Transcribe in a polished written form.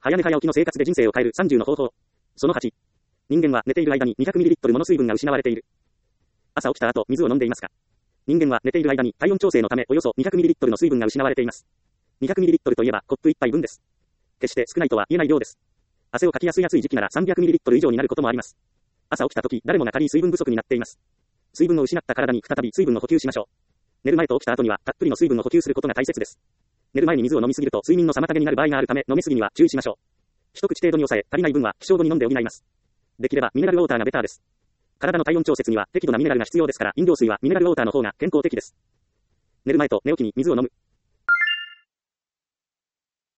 早寝早起きの生活で人生を変える30の方法。その8。人間は寝ている間に 200ml もの水分が失われている。朝起きた後、水を飲んでいますか？人間は寝ている間に体温調整のためおよそ 200ml の水分が失われています。200ml といえばコップ1杯分です。決して少ないとは言えない量です。汗をかきやすい暑い時期なら 300ml 以上になることもあります。朝起きた時、誰もが軽い水分不足になっています。水分を失った体に再び水分を補給しましょう。寝る前と起きた後にはたっぷりの水分を補給することが大切です。寝る前に水を飲みすぎると睡眠の妨げになる場合があるため飲みすぎには注意しましょう。一口程度に抑え、足りない分は起床後に飲んで補います。できればミネラルウォーターがベターです。体の体温調節には適度なミネラルが必要ですから、飲料水はミネラルウォーターの方が健康的です。寝る前と寝起きに水を飲む。